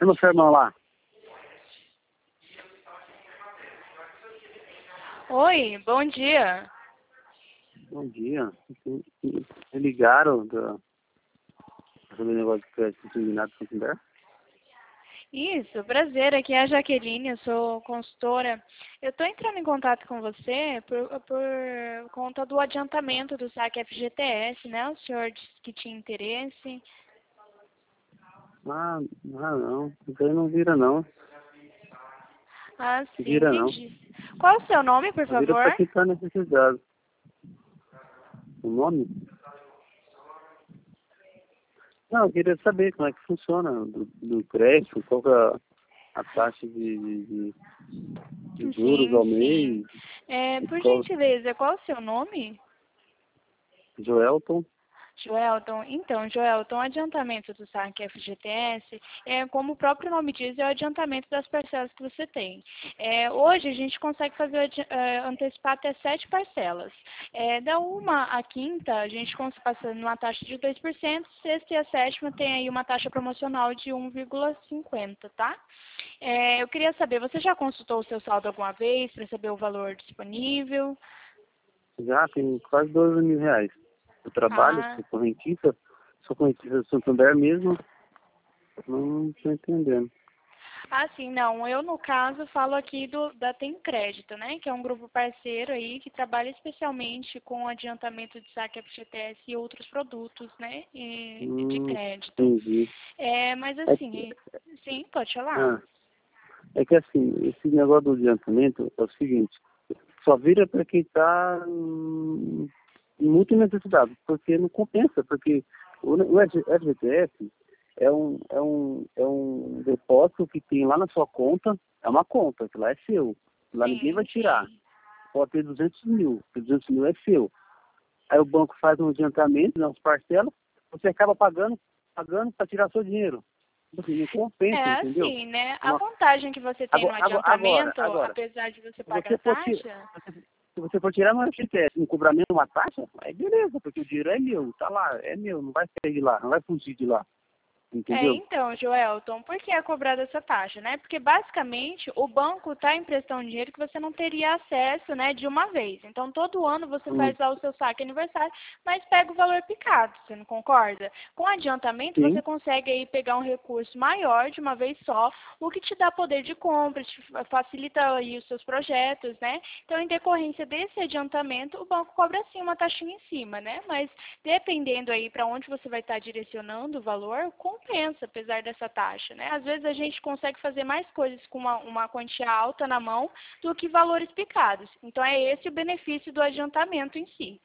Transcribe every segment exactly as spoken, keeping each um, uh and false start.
Chama seu irmão lá. Oi, bom dia. Bom dia. Me ligaram do, sobre o negócio de crédito consignado do Santander? Isso, prazer, aqui é a Jaqueline, eu sou consultora. Eu estou entrando em contato com você por, por conta do adiantamento do saque F G T S, né? O senhor disse que tinha interesse. Ah, ah não. Isso aí não vira não. Ah, Não sim, vira não. entendi. Qual o seu nome, por Não vira favor? para quem está necessitado. O nome? Não, eu queria saber como é que funciona do, do crédito, qual que é a, a taxa de, de, de, de juros Sim, ao sim. mês. É, por Qual, gentileza, qual o seu nome? Joelton. Joelton, então, Joelton, o adiantamento do saque F G T S, é, como o próprio nome diz, é o adiantamento das parcelas que você tem. É, hoje a gente consegue fazer adi- eh, antecipar até sete parcelas. É, da uma à quinta, a gente consegue passar numa taxa de dois por cento, sexta e a sétima tem aí uma taxa promocional de um vírgula cinquenta, tá? É, eu queria saber, você já consultou o seu saldo alguma vez para saber o valor disponível? Já tem quase doze mil reais. Eu trabalho, Ah, sou correntista, sou correntista do Santander mesmo, não estou entendendo. Ah, sim, não. Eu, no caso, falo aqui do, da Tem Crédito, né? Que é um grupo parceiro aí que trabalha especialmente com adiantamento de saque F G T S e outros produtos, né? E, de Hum, crédito. entendi. É, mas É que, assim, sim, pode falar. ah, é que assim, esse negócio do adiantamento é o seguinte, só vira para quem está muito necessitado, porque não compensa, porque o, o F G T S é um, é, um, é um depósito que tem lá na sua conta, é uma conta, que lá é seu, lá ninguém vai Sim, tirar. sim. Pode ter duzentos mil, porque duzentos mil é seu. Aí o banco faz um adiantamento nas parcelas, você acaba pagando, pagando para tirar seu dinheiro. Tipo assim, não compensa, É entendeu? assim, né? A Uma- vantagem que você tem no Agora, agora, agora, adiantamento, agora, apesar de você se pagar você for, ti- taxa, se você for tirar no F G T S, não cobrar nenhuma taxa, aí beleza, porque o dinheiro é meu, tá lá, é meu, não vai sair de lá, não vai fugir de lá, é, entendeu? então, Joelton, por que é cobrada essa taxa, né? Porque basicamente o banco está emprestando dinheiro que você não teria acesso, né, de uma vez. Então, todo ano você Hum, faz lá o seu saque aniversário, mas pega o valor picado, você não concorda? Com adiantamento, você sim. consegue aí pegar um recurso maior de uma vez só, o que te dá poder de compra, te fa- facilita aí os seus projetos, né? Então, em decorrência desse adiantamento, o banco cobra sim uma taxinha em cima, né? Mas dependendo aí para onde você vai estar direcionando o valor, compensa, apesar dessa taxa, né? Às vezes a gente consegue fazer mais coisas com uma, uma quantia alta na mão do que valores picados. Então é esse o benefício do adiantamento em si.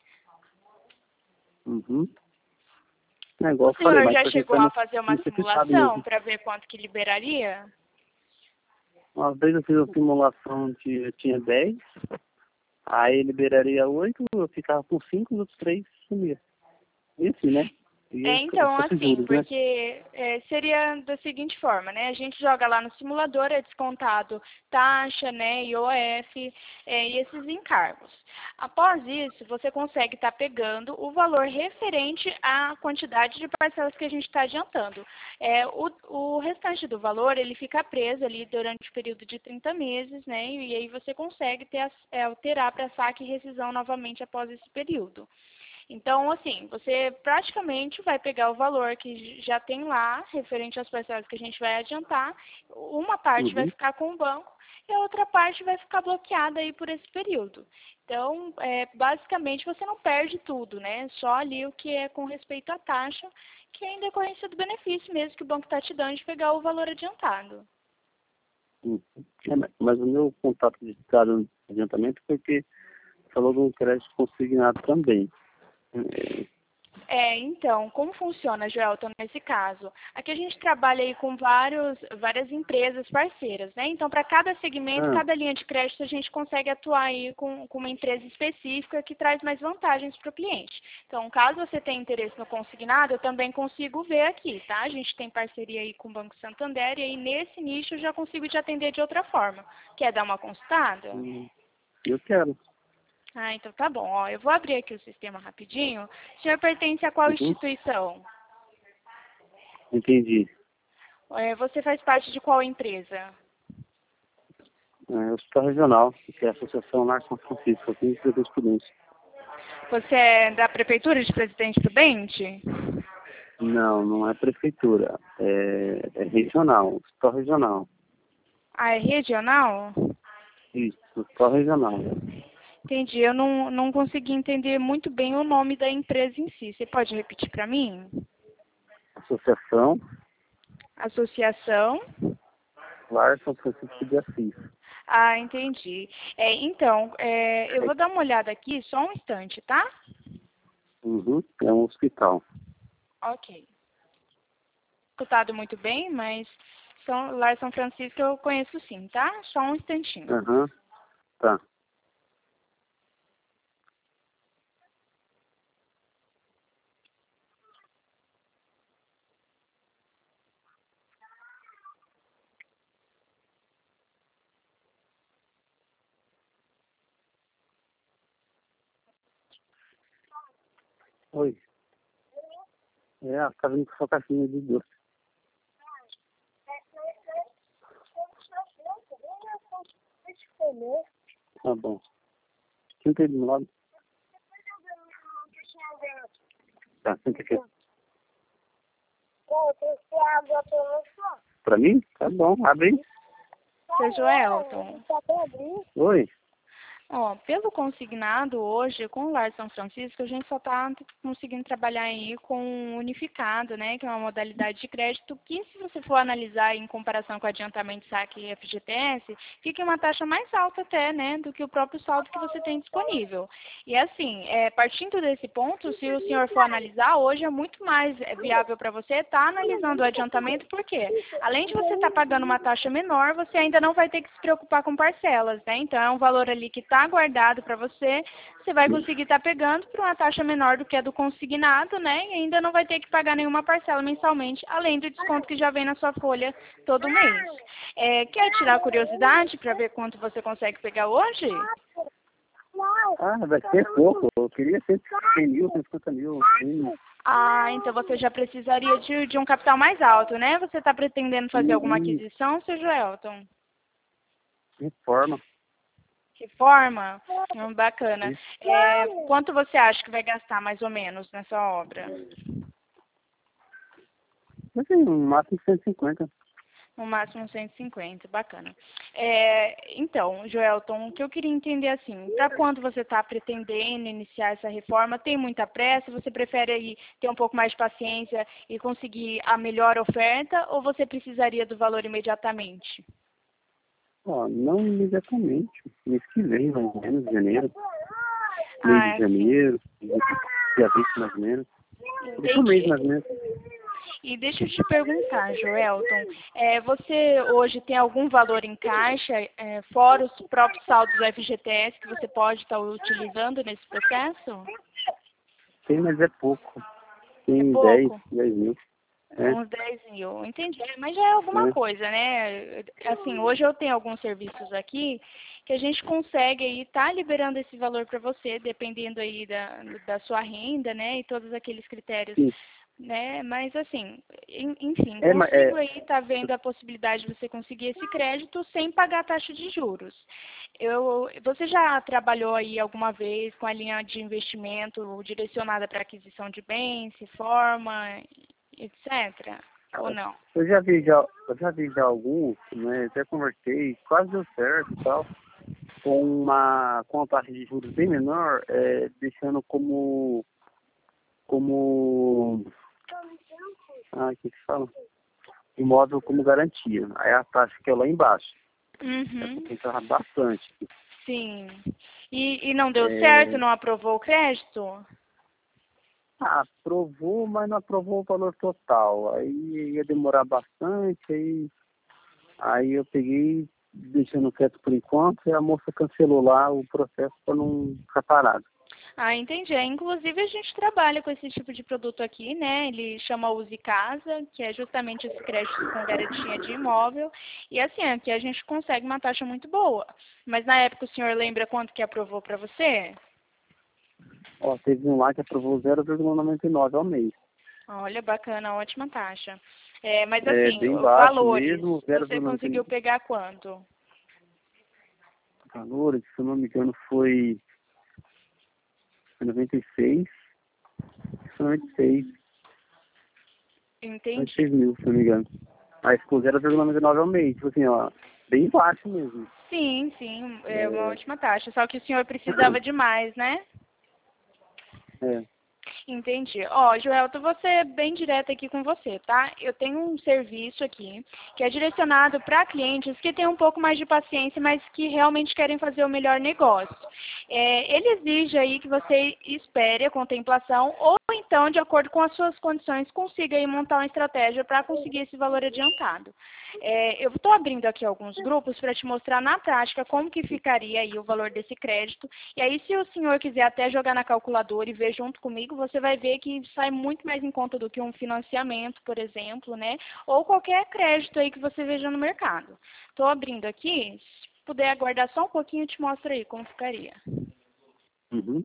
Uhum. É igual O eu falei, senhor mas já pra quem chegou está a fazer uma necessitado simulação mesmo. para ver quanto que liberaria? Uma vez eu fiz uma simulação de eu tinha dez, aí liberaria oito, eu ficava com cinco, os outros três sumia. E assim, né? E É, aí então, fosse assim, juros, né? porque é, seria da seguinte forma, né? A gente joga lá no simulador, é descontado taxa, né, I O F, é, e esses encargos. Após isso, você consegue estar pegando o valor referente à quantidade de parcelas que a gente está adiantando. É, o, o restante do valor, ele fica preso ali durante o período de trinta meses, né? E aí você consegue ter, as- é, alterar para saque e rescisão novamente após esse período. Então, assim, você praticamente vai pegar o valor que já tem lá, referente às parcelas que a gente vai adiantar, uma parte vai Uhum. ficar com o banco e a outra parte vai ficar bloqueada aí por esse período. Então, é, basicamente, você não perde tudo, né? Só ali o que é com respeito à taxa, que é em decorrência do benefício mesmo que o banco está te dando de pegar o valor adiantado. Uhum. É, mas mas o meu contato de cada adiantamento foi porque falou de um crédito consignado também. É, É, então, como funciona, Joelton, nesse caso? Aqui a gente trabalha aí com vários, várias empresas parceiras, né? Então, para cada segmento, ah, cada linha de crédito, a gente consegue atuar aí com, com uma empresa específica que traz mais vantagens para o cliente. Então, caso você tenha interesse no consignado, eu também consigo ver aqui, tá? A gente tem parceria aí com o Banco Santander e aí nesse nicho eu já consigo te atender de outra forma. Quer dar uma consultada? hum, eu quero. Ah, então tá bom. Ó, eu vou abrir aqui o sistema rapidinho. O senhor pertence a qual Uhum. instituição? Entendi. É, você faz parte de qual empresa? É, Hospital Regional, que é a Associação Lar São Francisco, aqui em Presidente Prudente. Você é da Prefeitura de Presidente Prudente? Não, não é prefeitura, é, é regional, Hospital Regional. Ah, é regional? Isso, Hospital Regional. Entendi. Eu não, não consegui entender muito bem o nome da empresa em si. Você pode repetir para mim? Associação Associação? Lar São Francisco de Assis. Ah, entendi. É, então, é, eu vou dar uma olhada aqui, só um instante, tá? Uhum, é um hospital. Ok. Escutado muito bem, mas São, Lar São Francisco eu conheço sim, tá? Só um instantinho. Aham, tá. Oi. É, ela tá vindo com sua caixinha de doce. Tá bom. Senta aí do meu lado. Tá, senta aqui. Pra mim? Tá bom, abre aí. Seu Joelton. Oi. Ó, pelo consignado, hoje, com o Lar São Francisco, a gente só está conseguindo trabalhar aí com unificado, né, que é uma modalidade de crédito que, se você for analisar em comparação com adiantamento, saque e F G T S, fica uma taxa mais alta até, né, do que o próprio saldo que você tem disponível. E assim, é, partindo desse ponto, se o senhor for analisar, hoje é muito mais viável para você estar analisando o adiantamento, porque além de você estar pagando uma taxa menor, você ainda não vai ter que se preocupar com parcelas, né, então é um valor ali que está guardado para você, você vai conseguir estar pegando por uma taxa menor do que a do consignado, né? E ainda não vai ter que pagar nenhuma parcela mensalmente, além do desconto que já vem na sua folha todo mês. É, quer tirar a curiosidade para ver quanto você consegue pegar hoje? Ah, vai ser pouco. Eu queria cento e cinquenta mil, cento e cinquenta mil. Sim. Ah, então você já precisaria de, de um capital mais alto, né? Você está pretendendo fazer alguma Uhum. aquisição, seu Joelton? Reforma. Reforma? Hum, bacana. É, quanto você acha que vai gastar, mais ou menos, nessa obra? Mas tem um máximo de cento e cinquenta. No máximo cento e cinquenta, bacana. É, então, Joelton, o que eu queria entender assim, para quando você está pretendendo iniciar essa reforma, tem muita pressa? Você prefere aí ter um pouco mais de paciência e conseguir a melhor oferta, ou você precisaria do valor imediatamente? Ó, não imediatamente. Mês que vem, mais ou menos, janeiro. Mês Ah, de sim. janeiro, dia vinte mais ou menos. Deixa um mês Entendi. mais ou menos. E deixa eu te perguntar, Joelton, é, você hoje tem algum valor em caixa, é, fora os próprios saldos do F G T S, que você pode estar utilizando nesse processo? Tem, mas é pouco. É Tem dez, pouco? dez mil. É, Uns dez mil, entendi. Mas já é alguma é. coisa, né? Assim, hoje eu tenho alguns serviços aqui que a gente consegue aí estar tá liberando esse valor para você, dependendo aí da, da sua renda, né? E todos aqueles critérios, Sim. né? Mas assim, en- enfim, É, mas é, consigo aí estar tá vendo a possibilidade de você conseguir esse crédito sem pagar taxa de juros. Eu, você já trabalhou aí alguma vez com a linha de investimento direcionada para aquisição de bens, reforma, etcétera? Ou não? eu já vi já, eu já vi já alguns, né? Até conversei, quase deu certo e tal, com uma, com uma taxa de juros bem menor, é, deixando como, como, ah, o que que fala? Imóvel como garantia. Aí a taxa que é lá embaixo. É Uhum. porque entrava bastante. Sim. E, e não deu certo? É, Não aprovou o crédito? ah, aprovou, mas não aprovou o valor total. Aí ia demorar bastante, aí, aí eu peguei, deixando quieto por enquanto, e a moça cancelou lá o processo para não ficar parado. Ah, entendi. É, inclusive, a gente trabalha com esse tipo de produto aqui, né? Ele chama Use Casa, que é justamente esse crédito com garantia de imóvel. E assim, aqui a gente consegue uma taxa muito boa. Mas na época o senhor lembra quanto que aprovou para você? Ó, teve um lá que aprovou zero vírgula noventa e nove ao mês. Olha, bacana, ótima taxa. É, mas É assim, bem o- baixo valores, mesmo, zero você vírgula conseguiu noventa e pegar quanto? valores, se eu não me engano, foi noventa e seis, noventa e seis, noventa e Entendi. seis mil, se eu não me engano. Aí ficou zero vírgula noventa e nove ao mês, tipo assim, ó, bem baixo mesmo. Sim, sim, é uma É, ótima taxa. Só que o senhor precisava de mais, né? é, Entendi. Ó, Joelto, vou ser bem direta aqui com você, tá? Eu tenho um serviço aqui que é direcionado para clientes que têm um pouco mais de paciência, mas que realmente querem fazer o melhor negócio. É, ele exige aí que você espere a contemplação ou então, de acordo com as suas condições, consiga aí montar uma estratégia para conseguir esse valor adiantado. É, eu estou abrindo aqui alguns grupos para te mostrar na prática como que ficaria aí o valor desse crédito. E aí, se o senhor quiser até jogar na calculadora e ver junto comigo, você vai ver que sai muito mais em conta do que um financiamento, por exemplo, né? Ou qualquer crédito aí que você veja no mercado. Estou abrindo aqui. Se puder aguardar só um pouquinho, eu te mostro aí como ficaria. uhum.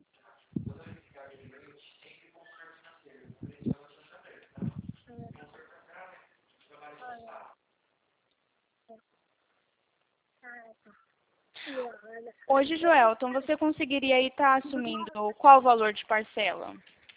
Hoje, Joelton, você conseguiria aí estar assumindo qual o valor de parcela?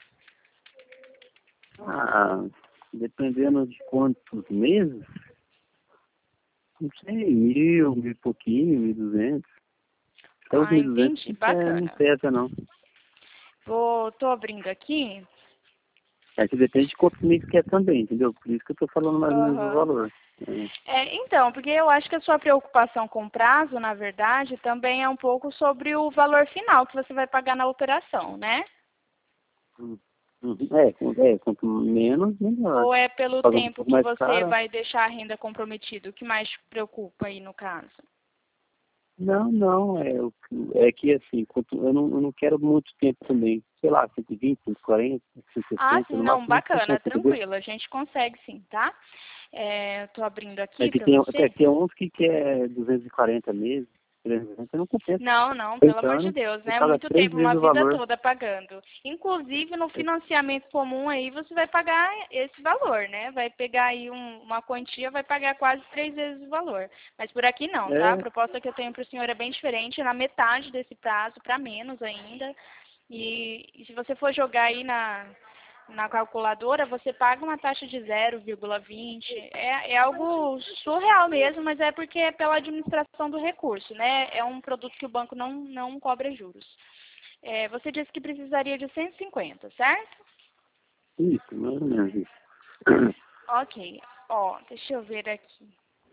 Ah, dependendo de quantos meses, não sei, mil, mil e pouquinho, mil e duzentos. Até os Ah, mil e duzentos entendi. é, não Bacana. pesa, não. Vou, tô abrindo aqui. É que depende de quantos meses que é também, entendeu? Por isso que eu tô falando mais ou menos do Aham. valor. É. É, então, porque eu acho que a sua preocupação com o prazo, na verdade, também é um pouco sobre o valor final que você vai pagar na operação, né? Hum. Uhum. É, com- é, quanto menos, melhor. Ou é pelo Paga um tempo pouco que mais você caro. vai deixar a renda comprometida? O que mais te preocupa aí no caso? Não, não, é, o que- é que assim, quanto, eu, não, eu não quero muito tempo também. Sei lá, cento e vinte, cento e quarenta, cento e Ah, sessenta, sim, no não, máximo bacana, sessenta, entendeu? tranquilo, a gente consegue sim, tá? É, eu tô abrindo É aqui que para tem, é, você. tem uns que quer duzentos e quarenta meses, trezentos e quarenta, não compensa. Não, não, pelo trinta amor de anos, Deus, você né? paga Muito três tempo, uma vezes o vida valor. toda pagando. Inclusive, no financiamento comum aí, você vai pagar esse valor, né? Vai pegar aí um- uma quantia, vai pagar quase três vezes o valor. Mas por aqui não, tá? A É, proposta que eu tenho para o senhor é bem diferente, é na metade desse prazo, para menos ainda. E, e se você for jogar aí na, na calculadora, você paga uma taxa de zero vírgula vinte. É, é algo surreal mesmo, mas é porque é pela administração do recurso, né? É um produto que o banco não, não cobra juros. É, você disse que precisaria de cento e cinquenta, certo? isso, mais ou menos isso. Ok. Ó, deixa eu ver aqui.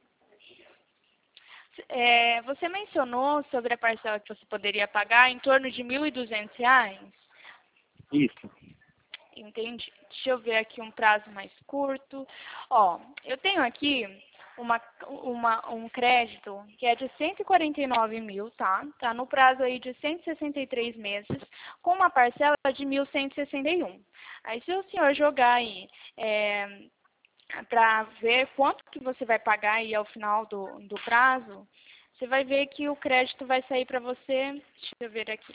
É, você mencionou sobre a parcela que você poderia pagar em torno de mil e duzentos reais? Isso. Entendi. Deixa eu ver aqui um prazo mais curto. Ó, eu tenho aqui uma, uma, um crédito que é de cento e quarenta e nove mil, tá? Tá no prazo aí de cento e sessenta e três meses, com uma parcela de mil cento e sessenta e um. Aí, se o senhor jogar aí é, para ver quanto que você vai pagar aí ao final do, do prazo, você vai ver que o crédito vai sair para você. Deixa eu ver aqui.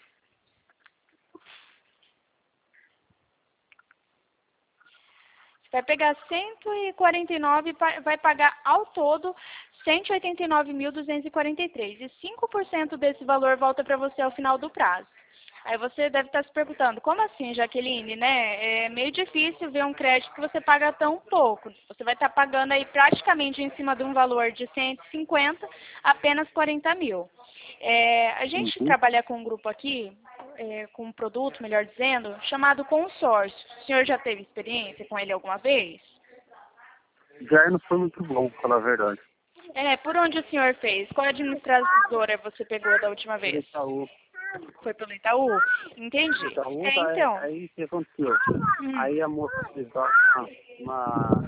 Vai pegar cento e quarenta e nove e pa- vai pagar ao todo cento e oitenta e nove mil duzentos e quarenta e três. E cinco por cento desse valor volta para você ao final do prazo. Aí você deve estar se perguntando, como assim, Jaqueline, né? É meio difícil ver um crédito que você paga tão pouco. Você vai estar pagando aí praticamente em cima de um valor de cento e cinquenta, apenas quarenta mil. É, a gente Uhum. trabalha com um grupo aqui, é, com um produto, melhor dizendo, chamado consórcio. O senhor já teve experiência com ele alguma vez? Já não foi muito bom, pra falar a verdade. É, por onde o senhor fez? Qual administradora você pegou da última Por vez? Itaú. Foi pelo Itaú? Entendi. Itaú, É, tá, então. aí o que aconteceu? Hum. Aí a moça fez uma, uma,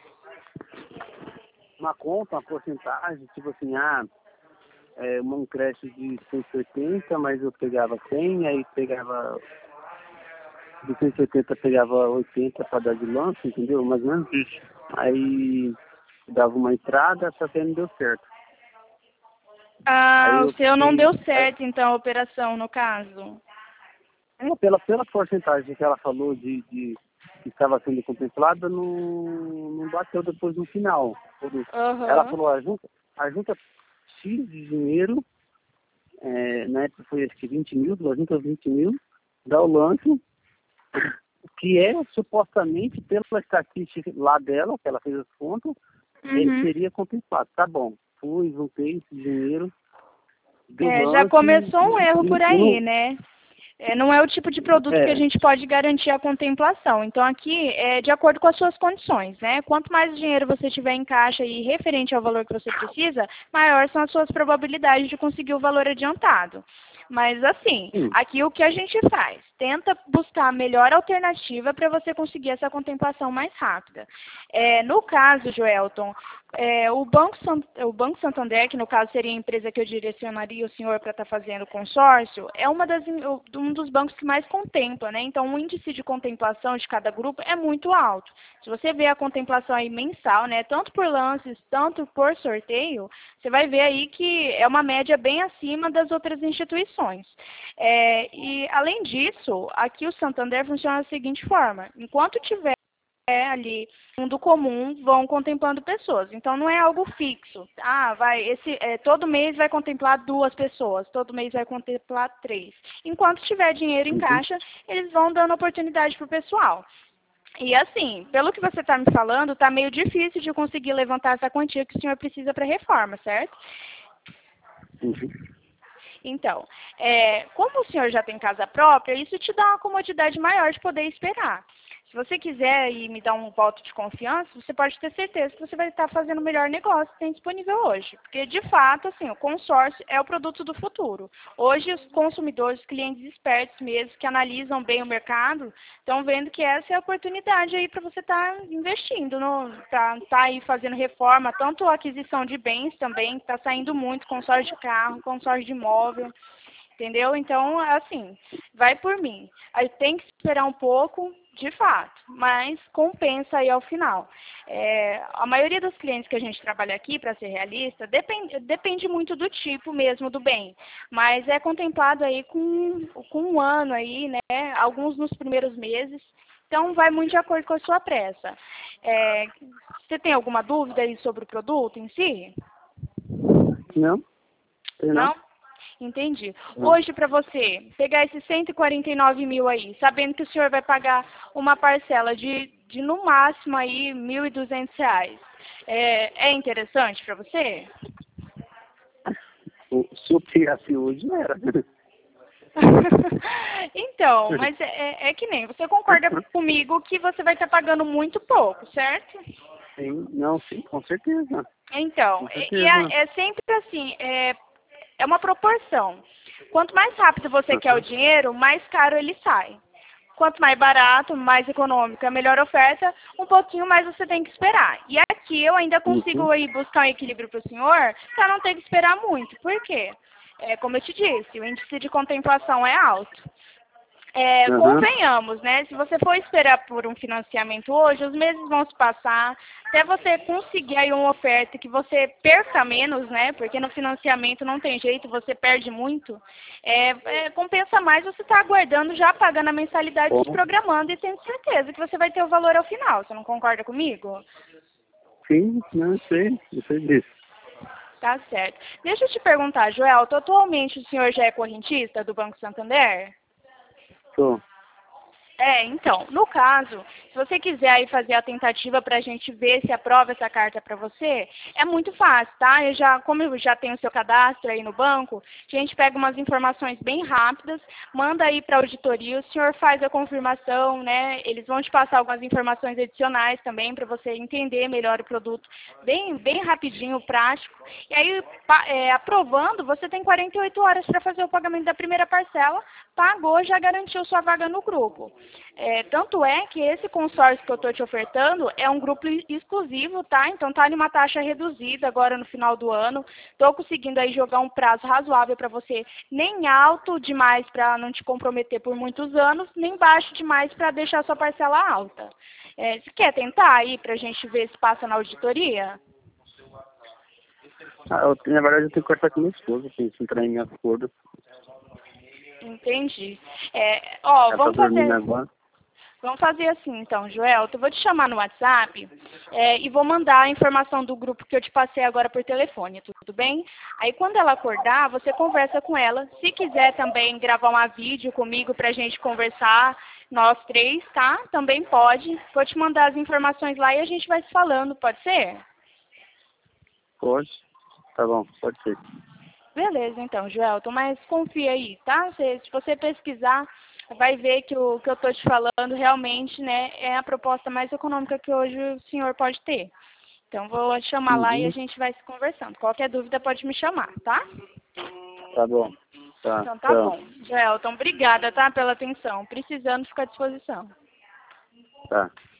uma conta, uma porcentagem, tipo assim, ah, é, um crédito de cento e oitenta, mas eu pegava cem, aí pegava, de cento e oitenta pegava oitenta para dar de lance, entendeu? Mais ou menos isso. Aí dava uma entrada, só que não deu certo. Aí Ah, o eu seu não fiquei, deu certo, então, a operação, no caso. é, pela, pela porcentagem que ela falou de, de que estava sendo contemplada não, não bateu depois no final. Uhum. Ela falou, a junta, a junta X de dinheiro, é, na época foi acho que vinte mil, a junta vinte mil, dá o lance, que é supostamente pela estatística lá dela, que ela fez as contas, Uhum. ele seria contemplado. Tá bom, fui, juntei esse dinheiro. É, lance, já começou um erro e, por e aí, não, né? É, não é o tipo de produto que a é, gente pode garantir a contemplação. Então, aqui é de acordo com as suas condições, né? Quanto mais dinheiro você tiver em caixa e referente ao valor que você precisa, maior são as suas probabilidades de conseguir o valor adiantado. Mas, assim, sim, aqui o que a gente faz? Tenta buscar a melhor alternativa para você conseguir essa contemplação mais rápida. É, no caso, Joelton, é, o, Banco Sant- o Banco Santander, que no caso seria a empresa que eu direcionaria o senhor para estar fazendo o consórcio, é uma das, um dos bancos que mais contempla, né? Então, o índice de contemplação de cada grupo é muito alto. Se você vê a contemplação aí mensal, né, tanto por lances, tanto por sorteio, você vai ver aí que é uma média bem acima das outras instituições. É, e, além disso, aqui o Santander funciona da seguinte forma: enquanto tiver ali fundo comum, vão contemplando pessoas. Então, não é algo fixo. Ah, vai, esse, é, todo mês vai contemplar duas pessoas, todo mês vai contemplar três. Enquanto tiver dinheiro em uhum, caixa, eles vão dando oportunidade para o pessoal. E assim, pelo que você está me falando, está meio difícil de conseguir levantar essa quantia que o senhor precisa para a reforma, certo? uhum. Então, é, como o senhor já tem casa própria, isso te dá uma comodidade maior de poder esperar. Se você quiser e me dar um voto de confiança, você pode ter certeza que você vai estar fazendo o melhor negócio que tem disponível hoje. Porque, de fato, assim, o consórcio é o produto do futuro. Hoje, os consumidores, os clientes espertos mesmo, que analisam bem o mercado, estão vendo que essa é a oportunidade aí para você estar investindo, para estar aí fazendo reforma, tanto a aquisição de bens também, que está saindo muito, consórcio de carro, consórcio de imóvel. Entendeu? Então, assim, vai por mim. Aí tem que esperar um pouco, de fato, mas compensa aí ao final. É, a maioria dos clientes que a gente trabalha aqui, para ser realista, depende, depende muito do tipo mesmo do bem, mas é contemplado aí com, com um ano aí, né? Alguns nos primeiros meses. Então, vai muito de acordo com a sua pressa. É, você tem alguma dúvida aí sobre o produto em si? Não, tem não. Não? Entendi. Não. Hoje, para você, pegar esses cento e quarenta e nove mil aí, sabendo que o senhor vai pagar uma parcela de, de no máximo aí, mil e duzentos reais, é, é interessante para você? O- Se eu pegasse hoje, não era. Então, mas é, é é que nem, você concorda comigo que você vai estar pagando muito pouco, certo? Sim, não, sim, com certeza. Então, Com e, e certeza. é, é sempre assim, é, é uma proporção. Quanto mais rápido você quer o Uhum. dinheiro, mais caro ele sai. Quanto mais barato, mais econômico, a melhor oferta, um pouquinho mais você tem que esperar. E aqui eu ainda consigo Uhum. aí buscar um equilíbrio para o senhor, para não ter que esperar muito. Por quê? É, como eu te disse, o índice de contemplação é alto. É, Uhum. convenhamos, né? Se você for esperar por um financiamento hoje, os meses vão se passar, até você conseguir aí uma oferta que você perca menos, né? Porque no financiamento não tem jeito, você perde muito. É, é, compensa mais você estar aguardando, já pagando a mensalidade, se Bom, programando e tendo certeza que você vai ter o valor ao final. Você não concorda comigo? sim, não sei, eu sei disso. Tá certo. Deixa eu te perguntar, Joelto, atualmente o senhor já é correntista do Banco Santander? Tô. É, então, no caso, se você quiser aí fazer a tentativa para a gente ver se aprova essa carta para você, é muito fácil, tá? Eu já, como eu já tenho o seu cadastro aí no banco, a gente pega umas informações bem rápidas, manda aí para a auditoria, o senhor faz a confirmação, né? Eles vão te passar algumas informações adicionais também para você entender melhor o produto, bem, bem rapidinho, prático. E aí, pa- é, aprovando, você tem quarenta e oito horas para fazer o pagamento da primeira parcela, pagou, já garantiu sua vaga no grupo. É, tanto é que esse consórcio que eu estou te ofertando é um grupo exclusivo, tá? Então tá em uma taxa reduzida agora no final do ano. Estou conseguindo aí jogar um prazo razoável para você, nem alto demais para não te comprometer por muitos anos, nem baixo demais para deixar sua parcela alta. É, você quer tentar aí para a gente ver se passa na auditoria? Ah, eu, na verdade, eu tenho que conversar com minha esposa, pra gente entrar em minha acordo. Entendi. É, ó, Ela tá vamos dormindo fazer. agora. Vamos fazer assim, então, Joelton. Eu vou te chamar no WhatsApp é, e vou mandar a informação do grupo que eu te passei agora por telefone, tudo bem? Aí, quando ela acordar, você conversa com ela. Se quiser também gravar uma vídeo comigo pra gente conversar, nós três, tá? Também pode. Vou te mandar as informações lá e a gente vai se falando, pode ser? Pode. Tá bom, pode ser. Beleza, então, Joelton, mas confia aí, tá? Se, se você pesquisar, vai ver que o que eu estou te falando realmente, né, é a proposta mais econômica que hoje o senhor pode ter. Então, vou te chamar lá e a Uhum. gente vai se conversando. Qualquer dúvida pode me chamar, tá? Tá bom. Tá, Então, tá tchau. bom. Joelton, obrigada, tá, pela atenção. Precisando, fica à disposição. Tá.